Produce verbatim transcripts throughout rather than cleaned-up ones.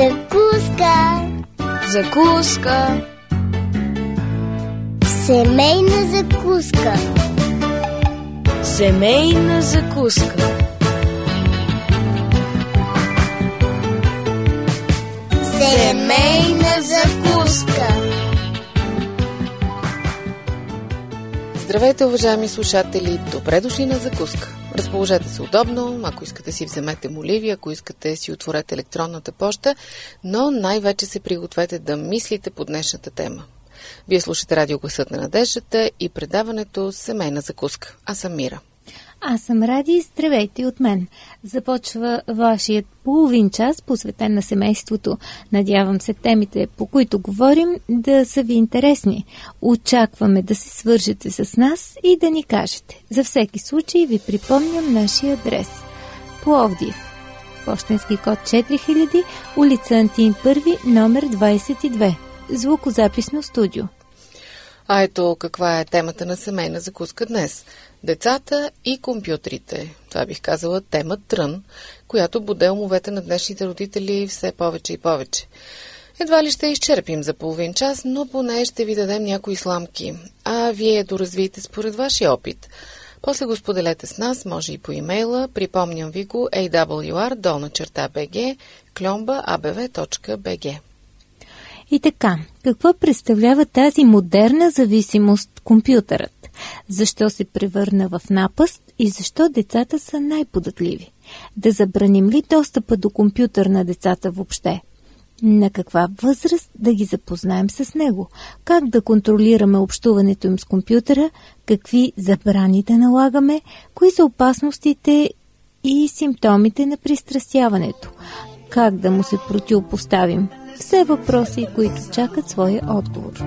Закуска. Закуска. Семейна закуска. Семейна закуска. Семейна закуска. Здравейте, уважаеми слушатели! Добре дошли на закуска. Разположете се удобно, ако искате си вземете моливи, ако искате си отворете електронната поща, но най-вече се пригответе да мислите по днешната тема. Вие слушате Радио Гласът на надеждата и предаването Семейна закуска. Аз съм Мира. Аз съм Ради, здравейте от мен. Започва вашият половин час, посветен на семейството. Надявам се темите, по които говорим, да са ви интересни. Очакваме да се свържете с нас и да ни кажете. За всеки случай ви припомням нашия адрес. Пловдив, пощенски код четири хиляди, улица Антин първи, номер двадесет и две. Звукозаписно студио. А ето каква е темата на семейна закуска днес. Децата и компютрите. Това бих казала тема трън, която боде умовете на днешните родители все повече и повече. Едва ли ще изчерпим за половин час, но поне ще ви дадем някои сламки, а вие доразвиете според вашия опит. После го споделете с нас, може и по имейла, припомням ви го ей дабъл ю ар долна черта би джи кльомба а бе ве точка би джи. И така, какво представлява тази модерна зависимост компютърът? Защо се превърна в напаст и защо децата са най-податливи? Да забраним ли достъпа до компютър на децата въобще? На каква възраст да ги запознаем с него? Как да контролираме общуването им с компютъра? Какви забрани да налагаме? Кои са опасностите и симптомите на пристрастяването? Как да му се противопоставим? Все въпроси, които чакат своя отговор.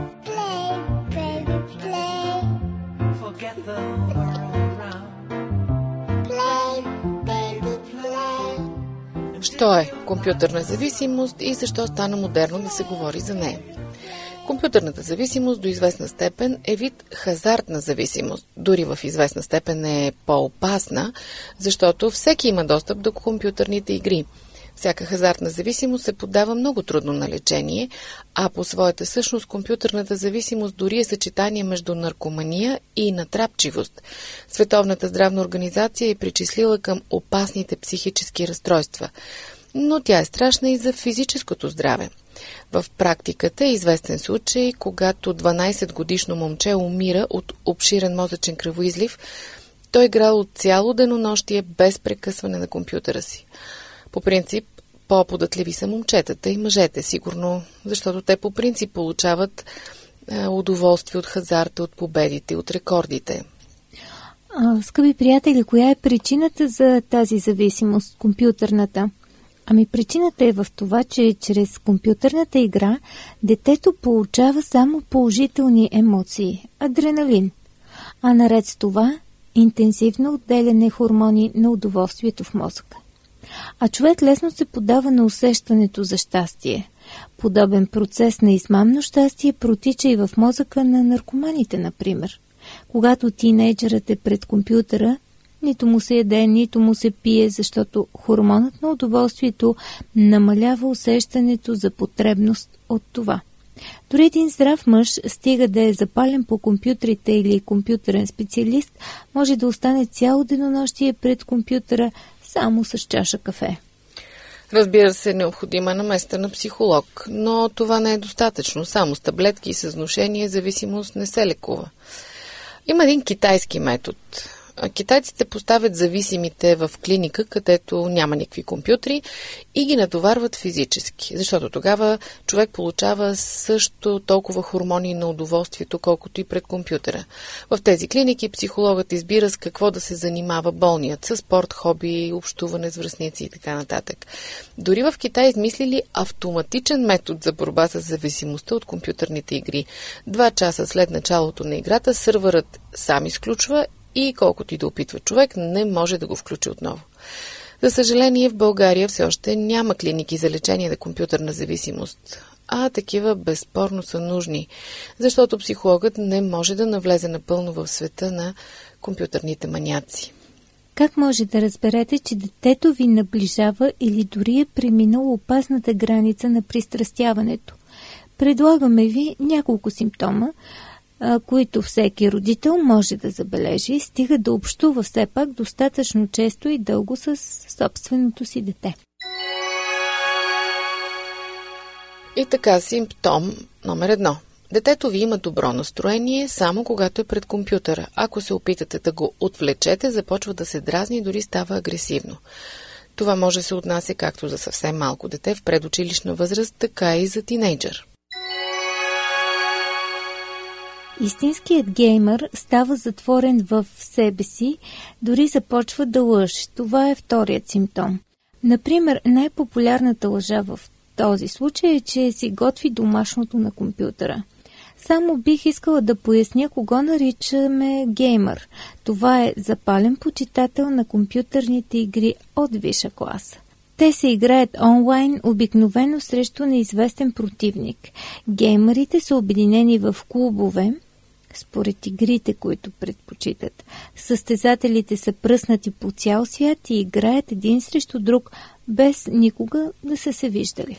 Що е компютърна зависимост и защо стана модерно да се говори за нея? Компютърната зависимост до известна степен е вид хазартна зависимост. Дори в известна степен е по-опасна, защото всеки има достъп до компютърните игри. Всяка хазартна зависимост се поддава много трудно на лечение, а по своята същност компютърната зависимост дори е съчетание между наркомания и натрапчивост. Световната здравна организация е причислила към опасните психически разстройства, но тя е страшна и за физическото здраве. В практиката е известен случай, когато дванадесетгодишно момче умира от обширен мозъчен кръвоизлив, той играл цяло денонощие без прекъсване на компютъра си. По принцип, по-податливи са момчетата и мъжете, сигурно, защото те по принцип получават е, удоволствие от хазарта, от победите, от рекордите. А, скъпи приятели, коя е причината за тази зависимост, компютърната? Ами причината е в това, че чрез компютърната игра детето получава само положителни емоции, адреналин. А наред с това, интензивно отделяне хормони на удоволствието в мозъка. А човек лесно се подава на усещането за щастие. Подобен процес на измамно щастие протича и в мозъка на наркоманите, например. Когато тинейджерът е пред компютъра, нито му се яде, нито му се пие, защото хормонът на удоволствието намалява усещането за потребност от това. Дори един здрав мъж, стига да е запален по компютрите или компютърен специалист, може да остане цяло денонощие пред компютъра само с чаша кафе. Разбира се, необходима е наместа на психолог, но това не е достатъчно. Само с таблетки и с внушение зависимост не се лекува. Има един китайски метод. Китайците поставят зависимите в клиника, където няма никакви компютри и ги натоварват физически, защото тогава човек получава също толкова хормони на удоволствието, колкото и пред компютъра. В тези клиники психологът избира с какво да се занимава болният, с спорт, хоби, общуване с връстници и така нататък. Дори в Китай измислили автоматичен метод за борба с зависимостта от компютърните игри. Два часа след началото на играта сървърът сам изключва и колкото и да опитва човек, не може да го включи отново. За съжаление, в България все още няма клиники за лечение на компютърна зависимост, а такива безспорно са нужни, защото психологът не може да навлезе напълно в света на компютърните маняци. Как може да разберете, че детето ви наближава или дори е преминало опасната граница на пристрастяването? Предлагаме ви няколко симптома, които всеки родител може да забележи, стига да общува все пак достатъчно често и дълго с собственото си дете. И така, симптом номер едно. Детето ви има добро настроение само когато е пред компютъра. Ако се опитате да го отвлечете, започва да се дразни и дори става агресивно. Това може да се отнася както за съвсем малко дете в предучилищна възраст, така и за тинейджър. Истинският геймър става затворен в себе си, дори започва да лъже. Това е вторият симптом. Например, най-популярната лъжа в този случай е, че си готви домашното на компютъра. Само бих искала да поясня кого наричаме геймър. Това е запален почитател на компютърните игри от висша класа. Те се играят онлайн, обикновено срещу неизвестен противник. Геймърите са обединени в клубове, според игрите, които предпочитат. Състезателите са пръснати по цял свят и играят един срещу друг, без никога да са се виждали.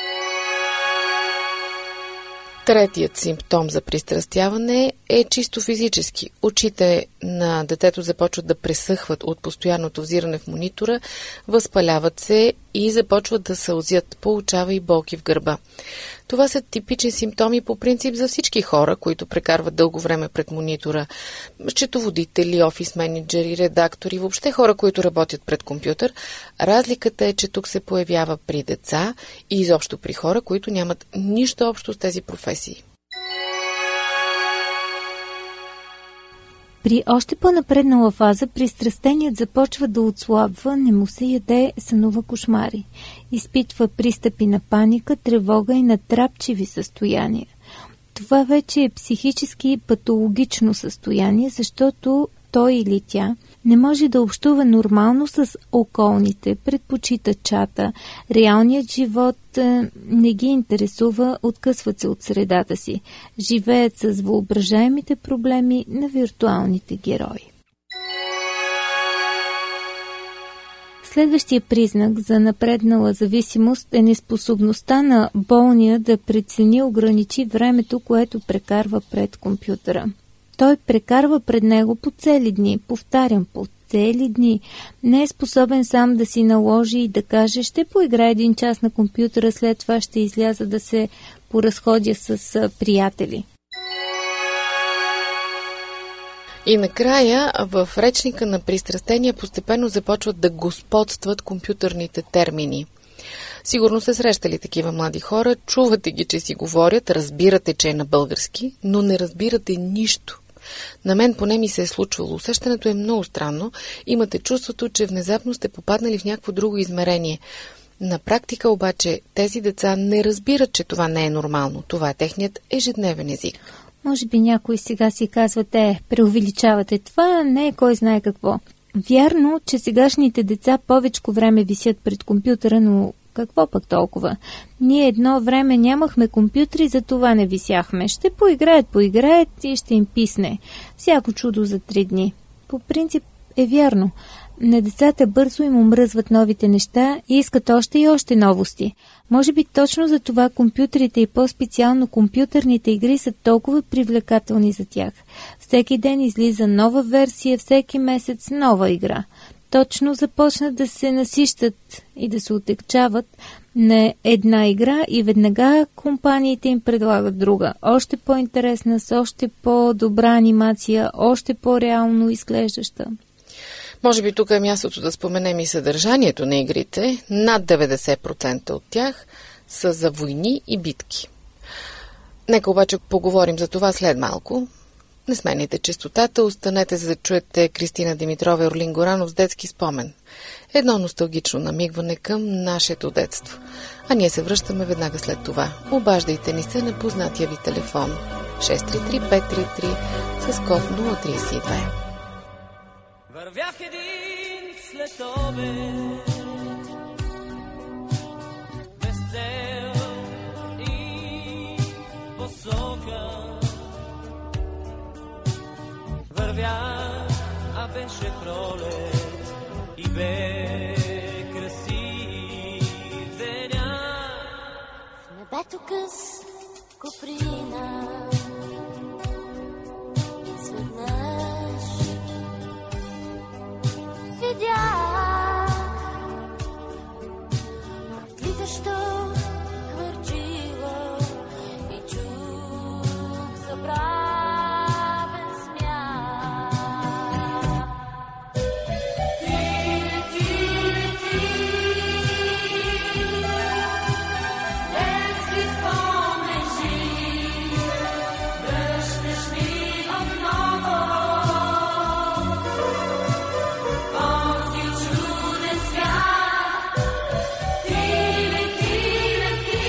Третият симптом за пристрастяване е чисто физически. Очите на детето започват да пресъхват от постоянното взиране в монитора, възпаляват се и започват да сълзят, получава и болки в гърба. Това са типични симптоми по принцип за всички хора, които прекарват дълго време пред монитора. Счетоводители, офис менеджери, редактори, въобще хора, които работят пред компютър. Разликата е, че тук се появява при деца и изобщо при хора, които нямат нищо общо с тези професии. При още по-напреднала фаза пристрастеният започва да отслабва, не му се яде, сънува кошмари. Изпитва пристъпи на паника, тревога и натрапчиви състояния. Това вече е психически патологично състояние, защото той или тя не може да общува нормално с околните, предпочита чата, реалният живот не ги интересува, откъсват се от средата си, живеят с въображаемите проблеми на виртуалните герои. Следващия признак за напреднала зависимост е неспособността на болния да прецени и ограничи времето, което прекарва пред компютъра. Той прекарва пред него по цели дни, повтарям, по цели дни. Не е способен сам да си наложи и да каже, ще поиграя един час на компютъра, след това ще изляза да се поразходя с приятели. И накрая в речника на пристрастения постепенно започват да господстват компютърните термини. Сигурно сте срещали такива млади хора, чувате ги, че си говорят, разбирате, че е на български, но не разбирате нищо. На мен поне ми се е случвало. Усещането е много странно. Имате чувството, че внезапно сте попаднали в някакво друго измерение. На практика обаче тези деца не разбират, че това не е нормално. Това е техният ежедневен език. Може би някой сега си казвате, преувеличавате, това не е кой знае какво. Вярно, че сегашните деца повечко време висят пред компютъра, но какво пък толкова? Ние едно време нямахме компютри, за това не висяхме. Ще поиграят, поиграят и ще им писне. Всяко чудо за три дни. По принцип е вярно. На децата бързо им омръзват новите неща и искат още и още новости. Може би точно за това компютрите и по-специално компютърните игри са толкова привлекателни за тях. Всеки ден излиза нова версия, всеки месец нова игра. Точно започнат да се насищат и да се отекчават на една игра и веднага компаниите им предлагат друга. Още по-интересна, с още по-добра анимация, още по-реално изглеждаща. Може би тук е мястото да споменем и съдържанието на игрите. Над деветдесет процента от тях са за войни и битки. Нека обаче поговорим за това след малко. Не сменяйте честотата, останете за да чуете Кристина Димитрова и Орлин Горанов с детски спомен. Едно носталгично намигване към нашето детство. А ние се връщаме веднага след това. Обаждайте ни се на познатия ви телефон шест три три пет три три с код нула три две. Вървях един след обед, без цел и посока. Вървях, а беше пролет. Автокъс, куприна, изведнъж видях отлитащо хвърчило и чух забравен смях. Ти лети, лети, детски спомен жив, връщаш ми отново този чуден свят. Ти лети, лети,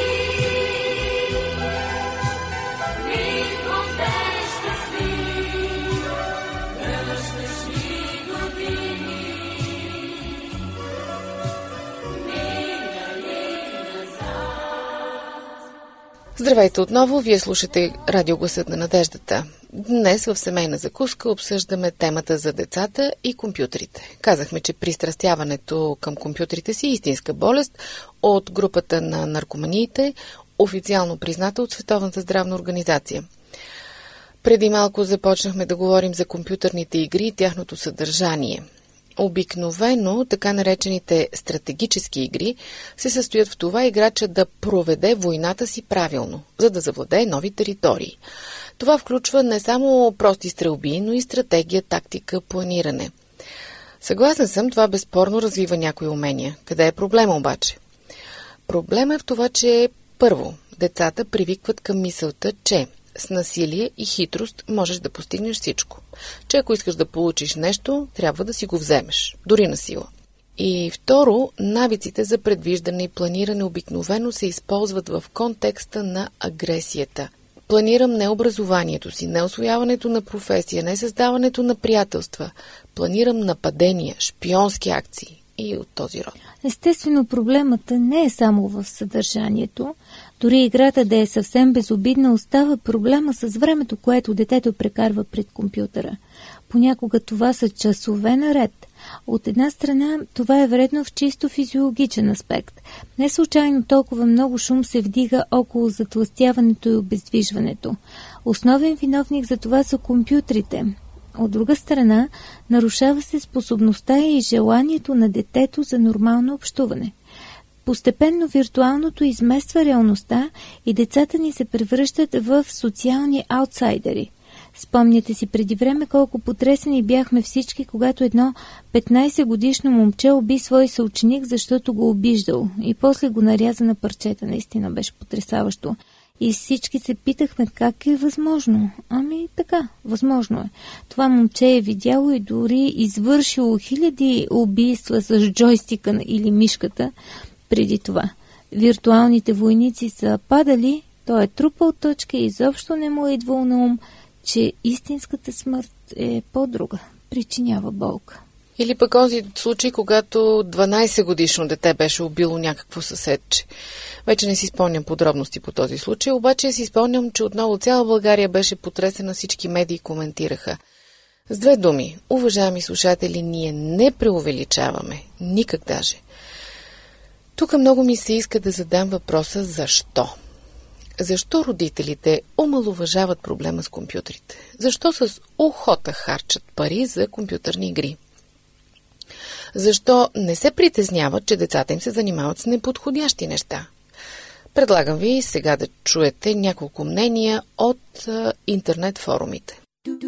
миг отдей щастлив, връщаш ми години, минали назад. Здравейте отново, вие слушате Радио Гласът на надеждата. Днес в семейна закуска обсъждаме темата за децата и компютрите. Казахме, че пристрастяването към компютрите си е истинска болест от групата на наркоманиите, официално призната от Световната здравна организация. Преди малко започнахме да говорим за компютърните игри и тяхното съдържание. Обикновено така наречените стратегически игри се състоят в това играча да проведе войната си правилно, за да завладее нови територии. Това включва не само прости стрелби, но и стратегия, тактика, планиране. Съгласен съм, това безспорно развива някои умения. Къде е проблема обаче? Проблема е в това, че първо, децата привикват към мисълта, че с насилие и хитрост можеш да постигнеш всичко. Че ако искаш да получиш нещо, трябва да си го вземеш, дори на сила. И второ, навиците за предвиждане и планиране обикновено се използват в контекста на агресията. Планирам не образованието си, не усвояването на професия, не създаването на приятелства. Планирам нападения, шпионски акции и от този род. Естествено, проблемата не е само в съдържанието. Дори играта да е съвсем безобидна, остава проблема с времето, което детето прекарва пред компютъра. Понякога това са часове наред. От една страна, това е вредно в чисто физиологичен аспект. Не случайно толкова много шум се вдига около затлъстяването и обездвижването. Основен виновник за това са компютрите. От друга страна, нарушава се способността и желанието на детето за нормално общуване. Постепенно виртуалното измества реалността и децата ни се превръщат в социални аутсайдери. Спомняте си преди време колко потресени бяхме всички, когато едно петнайсетгодишно момче уби свой съученик, защото го обиждал и после го наряза на парчета. Наистина беше потресаващо. И всички се питахме как е възможно. Ами така, възможно е. Това момче е видяло и дори извършило хиляди убийства с джойстика или мишката преди това. Виртуалните войници са падали, той е трупал точки и изобщо не му е идвал на ум, че истинската смърт е по-друга, причинява болка. Или пък онзи случай, когато дванайсетгодишно дете беше убило някакво съседче. Вече не си спомням подробности по този случай, обаче си спомням, че отново цяла България беше потресена, всички медии коментираха. С две думи, уважаеми слушатели, ние не преувеличаваме, никак даже. Тук много ми се иска да задам въпроса защо. Защо родителите омаловажават проблема с компютрите? Защо с охота харчат пари за компютърни игри? Защо не се притесняват, че децата им се занимават с неподходящи неща? Предлагам ви сега да чуете няколко мнения от а, интернет форумите.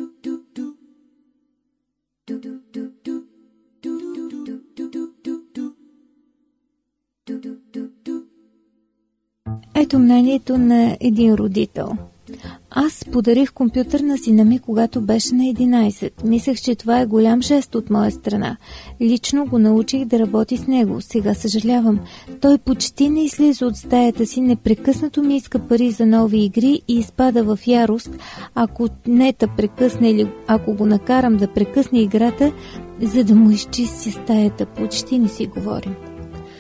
Ето мнението на един родител. Аз подарих компютър на сина ми, когато беше на единайсет. Мислех, че това е голям жест от моя страна. Лично го научих да работи с него. Сега съжалявам. Той почти не излиза от стаята си, непрекъснато ми иска пари за нови игри и изпада в ярост, ако нета прекъсне или ако го накарам да прекъсне играта, за да му изчисти стаята. Почти не си говорим.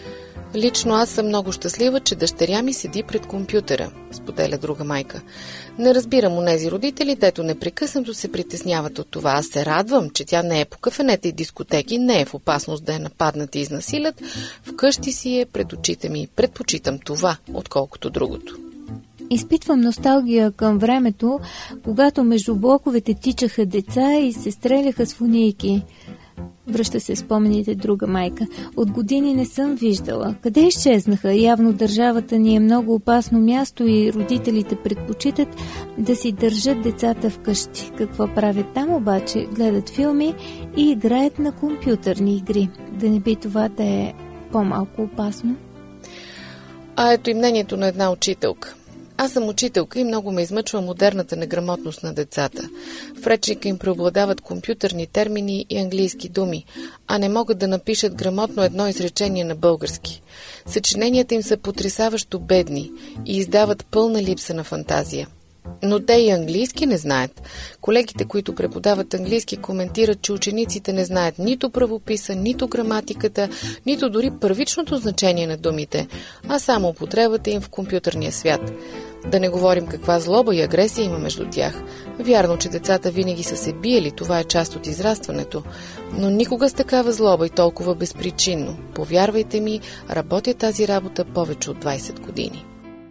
Лично аз съм много щастлива, че дъщеря ми седи пред компютъра, споделя друга майка. Не разбирам онези родители, дето непрекъснато се притесняват от това. Аз се радвам, че тя не е по кафенета и дискотеки, не е в опасност да я нападнат и изнасилят. Вкъщи си е пред очите ми. Предпочитам това, отколкото другото. Изпитвам носталгия към времето, когато между блоковете тичаха деца и се стреляха с фунийки. Връща се спомените друга майка. От години не съм виждала. Къде изчезнаха? Явно държавата ни е много опасно място и родителите предпочитат да си държат децата вкъщи. Какво правят там обаче? Гледат филми и играят на компютърни игри. Да не би това да е по-малко опасно? А ето и мнението на една учителка. Аз съм учителка и много ме измъчва модерната неграмотност на децата. В речника им преобладават компютърни термини и английски думи, а не могат да напишат грамотно едно изречение на български. Съчиненията им са потресаващо бедни и издават пълна липса на фантазия. Но те и английски не знаят. Колегите, които преподават английски, коментират, че учениците не знаят нито правописа, нито граматиката, нито дори първичното значение на думите, а само употребата им в компютърния свят. Да не говорим каква злоба и агресия има между тях. Вярно, че децата винаги са се биели, това е част от израстването, но никога с такава злоба и толкова безпричинно. Повярвайте ми, работя тази работа повече от двайсет години.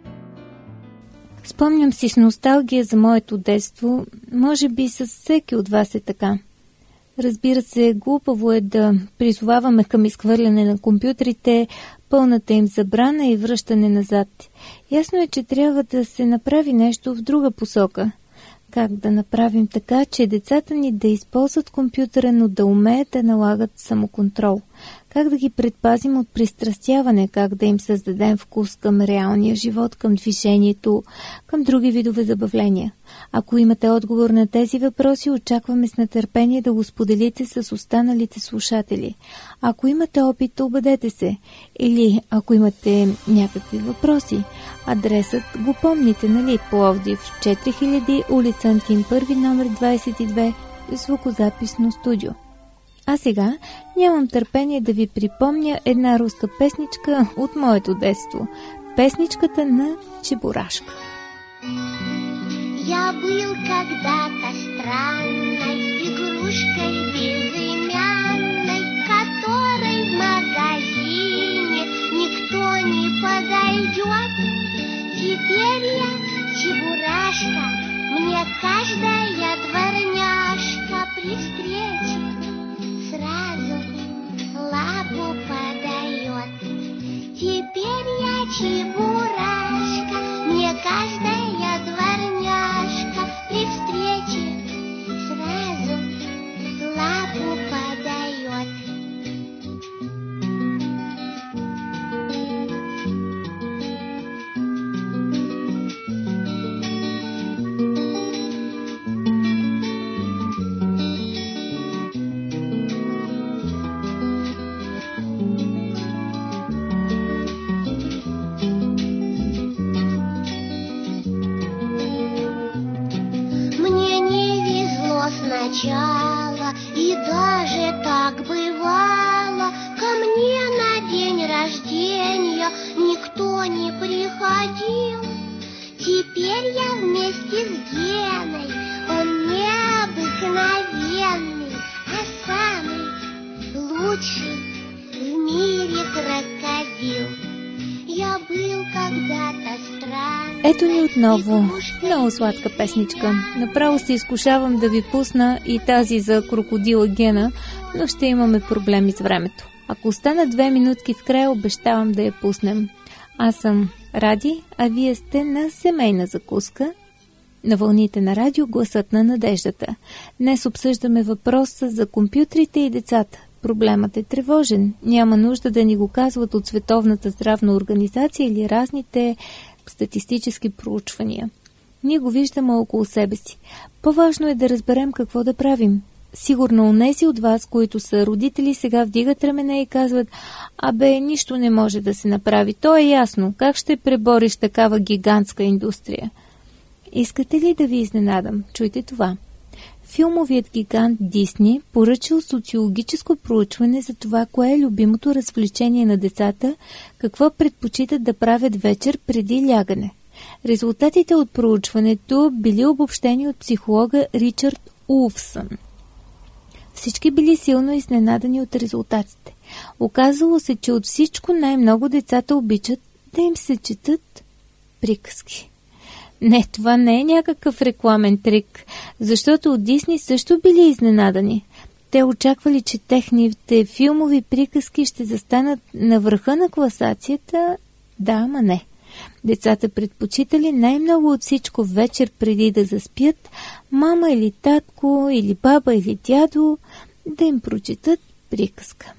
Спомням си с носталгия за моето детство, може би с всеки от вас е така. Разбира се, глупаво е да призоваваме към изхвърляне на компютрите, пълната им забрана и връщане назад. Ясно е, че трябва да се направи нещо в друга посока. Как да направим така, че децата ни да използват компютъра, но да умеят да налагат самоконтрол? Как да ги предпазим от пристрастяване, как да им създадем вкус към реалния живот, към движението, към други видове забавления? Ако имате отговор на тези въпроси, очакваме с нетърпение да го споделите с останалите слушатели. Ако имате опит, обадете се. Или ако имате някакви въпроси, адресът го помните, нали? Пловдив, четири хиляди, улица Антим първи, номер двайсет и две, звукозаписно студио. А сега нямам търпение да ви припомня една руска песничка от моето детство. Песничката на Чебурашка. Я был когда-то странной игрушкой безымянной, которой в магазине никто не подойдет. Теперь я Чебурашка, мне каждая дворняжка при встрече сразу лапу подает. Теперь я Чебурашка, мне каждая дворняжка при встрече сразу лапу подает. Сначала, и даже так бывало, ко мне на день рождения никто не приходил. Теперь я вместе с Геной, он необыкновенный, а самый лучший в мире крокодил. Я был когда-то странный. Ето ни отново. Много сладка песничка. Направо се изкушавам да ви пусна и тази за крокодила Гена, но ще имаме проблеми с времето. Ако остана две минутки в края, обещавам да я пуснем. Аз съм Ради, а вие сте на семейна закуска. На вълните на радио гласът на надеждата. Днес обсъждаме въпроса за компютрите и децата. Проблемът е тревожен. Няма нужда да ни го казват от Световната здравна организация или разните статистически проучвания. Ние го виждаме около себе си. По-важно е да разберем какво да правим. Сигурно онези от вас, които са родители, сега вдигат рамене и казват: абе, нищо не може да се направи. То е ясно. Как ще пребориш такава гигантска индустрия? Искате ли да ви изненадам? Чуйте това. филмовият гигант Дисни поръчал социологическо проучване за това, кое е любимото развлечение на децата, какво предпочитат да правят вечер преди лягане. Резултатите от проучването били обобщени от психолога Ричард Улфсън. Всички били силно изненадани от резултатите. Оказало се, че от всичко най-много децата обичат да им се четат приказки. Не, това не е някакъв рекламен трик, защото от Дисни също били изненадани. Те очаквали, че техните филмови приказки ще застанат на върха на класацията, да, ама не. Децата предпочитали най-много от всичко вечер преди да заспят мама или татко, или баба, или дядо да им прочитат приказка.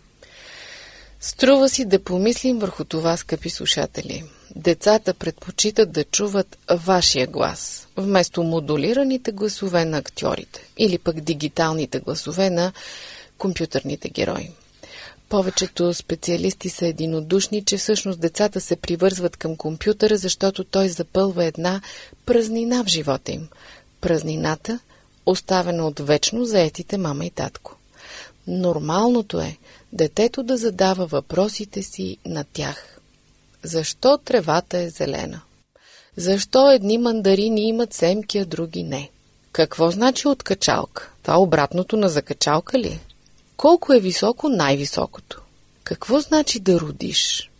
Струва си да помислим върху това, скъпи слушатели. Децата предпочитат да чуват вашия глас, вместо модулираните гласове на актьорите или пък дигиталните гласове на компютърните герои. Повечето специалисти са единодушни, че всъщност децата се привързват към компютъра, защото той запълва една празнина в живота им. Празнината, оставена от вечно заетите мама и татко. Нормалното е детето да задава въпросите си на тях. Защо тревата е зелена? Защо едни мандарини имат семки, а други не? Какво значи откачалка? Това обратното на закачалка ли? Колко е високо най-високото? Какво значи да родиш?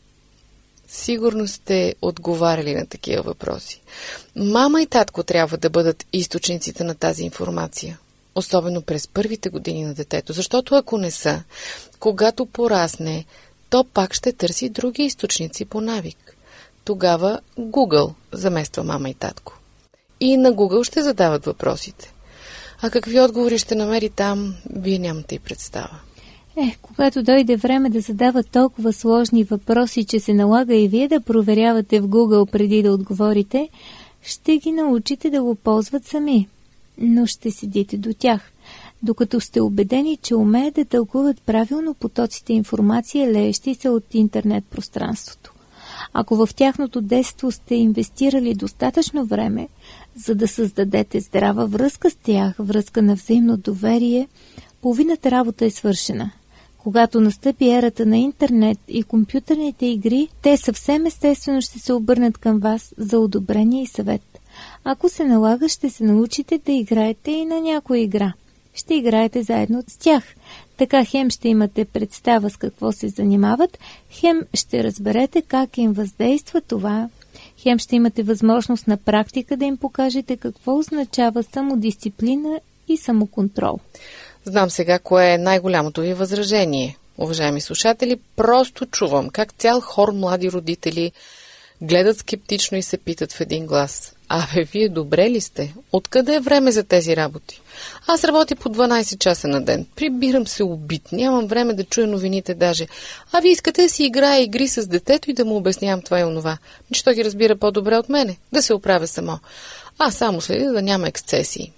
Сигурно сте отговаряли на такива въпроси. Мама и татко трябва да бъдат източниците на тази информация. Особено през първите години на детето, защото ако не са, когато порасне, то пак ще търси други източници по навик. Тогава Google замества мама и татко. И на Google ще задават въпросите. А какви отговори ще намери там, вие нямате и представа. Е, когато дойде време да задават толкова сложни въпроси, че се налага и вие да проверявате в Google преди да отговорите, ще ги научите да го ползват сами. Но ще седите до тях, докато сте убедени, че умеят да тълкуват правилно потоците информация, леещи се от интернет пространството. Ако в тяхното детство сте инвестирали достатъчно време, за да създадете здрава връзка с тях, връзка на взаимно доверие, половината работа е свършена. Когато настъпи ерата на интернет и компютърните игри, те съвсем естествено ще се обърнат към вас за одобрение и съвет. Ако се налага, ще се научите да играете и на някоя игра. Ще играете заедно с тях. Така хем ще имате представа с какво се занимават, хем ще разберете как им въздейства това, хем ще имате възможност на практика да им покажете какво означава самодисциплина и самоконтрол. Знам сега кое е най-голямото ви възражение. Уважаеми слушатели, просто чувам как цял хор млади родители гледат скептично и се питат в един глас. Абе, вие добре ли сте? Откъде е време за тези работи? Аз работя по дванайсет часа на ден. Прибирам се убит. Нямам време да чуя новините даже. А вие искате да си играя игри с детето и да му обяснявам това и онова. Че той ги разбира по-добре от мене. Да се оправя само. Аз само следя да няма ексцесии.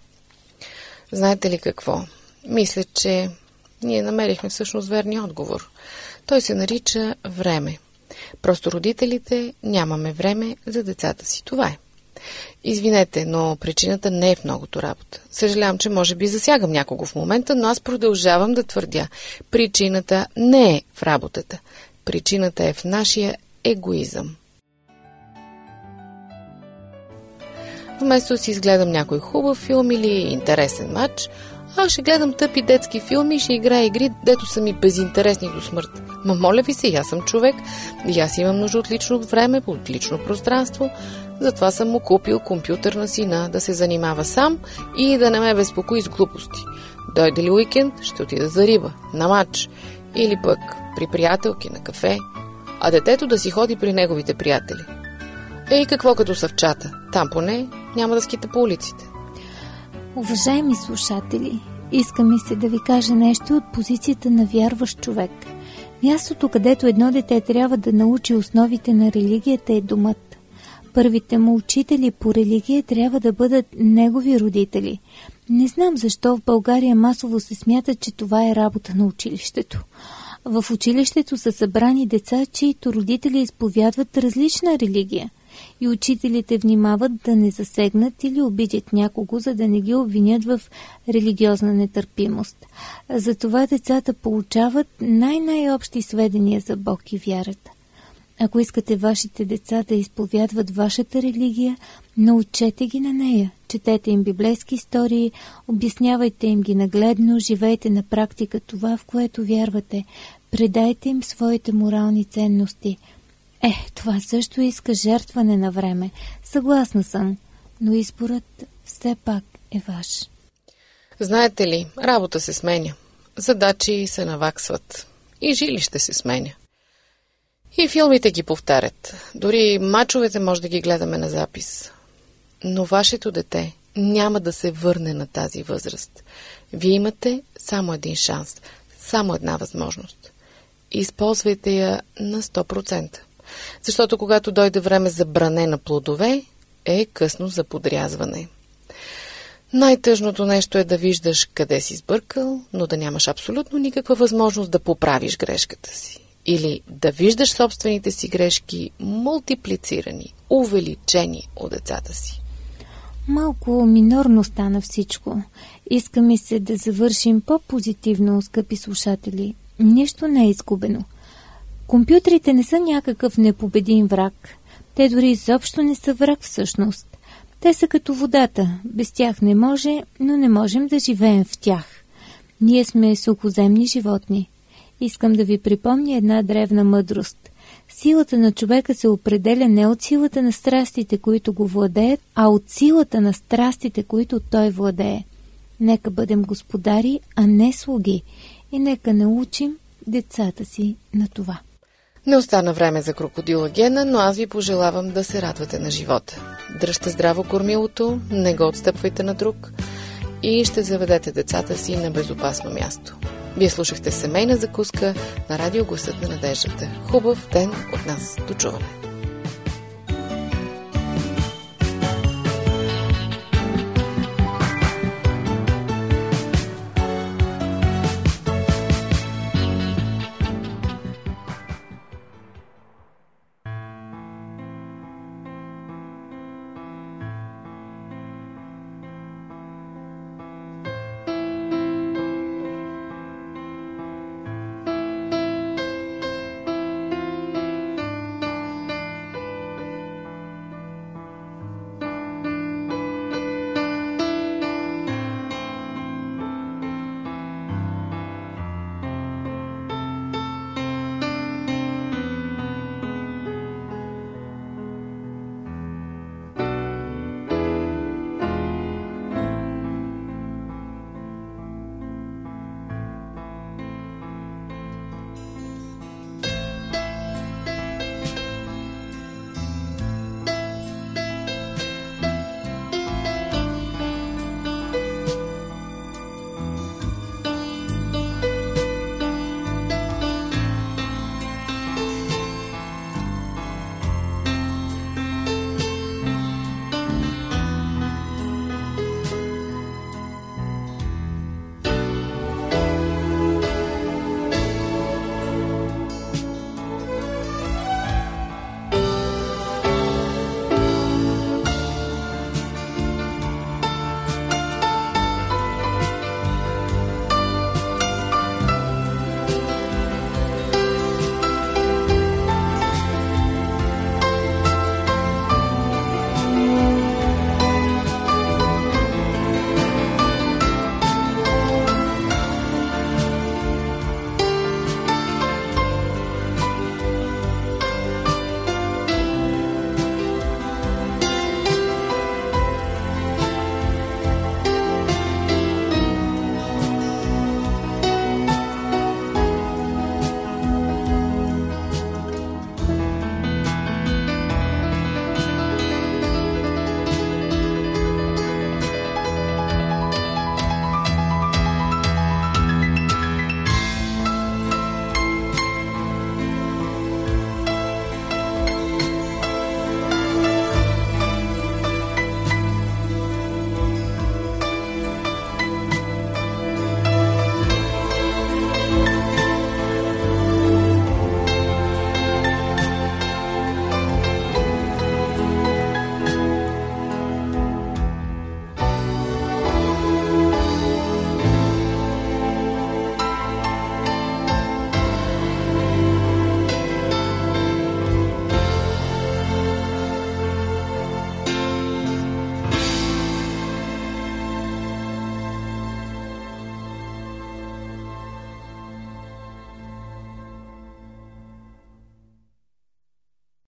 Знаете ли какво? Мисля, че ние намерихме всъщност верния отговор. Той се нарича време. Просто родителите нямаме време за децата си. Това е. Извинете, но причината не е в многото работа. Съжалявам, че може би засягам някого в момента, но аз продължавам да твърдя. Причината не е в работата. Причината е в нашия егоизъм. Вместо да си изгледам някой хубав филм или интересен матч, аз ще гледам тъпи детски филми и ще играя игри, дето са ми безинтересни до смърт. Ма моля ви се, аз съм човек и аз имам нужда от лично време, от лично пространство. Затова съм му купил компютър на сина да се занимава сам и да не ме безпокои с глупости. Дойде ли уикенд, ще отида за риба, на матч или пък при приятелки на кафе, а детето да си ходи при неговите приятели. Ей, какво като са в чата? Там поне няма да скита по улиците. Уважаеми слушатели, иска ми се да ви кажа нещо от позицията на вярващ човек. Мястото, където едно дете трябва да научи основите на религията, е домът. Първите му учители по религия трябва да бъдат негови родители. Не знам защо в България масово се смята, че това е работа на училището. В училището са събрани деца, чието родители изповядват различна религия. и учителите внимават да не засегнат или обидят някого, за да не ги обвинят в религиозна нетърпимост. Затова децата получават най-най-общи сведения за Бог и вярата. Ако искате вашите деца да изповядват вашата религия, научете ги на нея. Четете им библейски истории, обяснявайте им ги нагледно, живейте на практика това, в което вярвате. Предайте им своите морални ценности. Е, това също иска жертване на време. Съгласна съм, но изборът все пак е ваш. Знаете ли, работа се сменя. Задачи се наваксват. И жилище се сменя. И филмите ги повтарят. Дори мачовете може да ги гледаме на запис. Но вашето дете няма да се върне на тази възраст. Вие имате само един шанс, само една възможност. Използвайте я на сто процента. Защото когато дойде време за бране на плодове, е късно за подрязване. Най-тъжното нещо е да виждаш къде си сбъркал, но да нямаш абсолютно никаква възможност да поправиш грешката си. Или да виждаш собствените си грешки мултиплицирани, увеличени от децата си. Малко минорно стана всичко. Иска ми се да завършим по-позитивно, скъпи слушатели. Нищо не е изгубено. Компютрите не са някакъв непобедим враг. Те дори изобщо не са враг всъщност. Те са като водата. Без тях не може, но не можем да живеем в тях. Ние сме сухоземни животни. Искам да ви припомня една древна мъдрост. Силата на човека се определя не от силата на страстите, които го владеят, а от силата на страстите, които той владее. Нека бъдем господари, а не слуги. И нека научим децата си на това. Не остана време за крокодила Гена, но аз ви пожелавам да се радвате на живота. Дръжте здраво кормилото, не го отстъпвайте на друг и ще заведете децата си на безопасно място. Вие слушахте Семейна закуска на радио Гласът на надеждата. Хубав ден от нас. До чуване!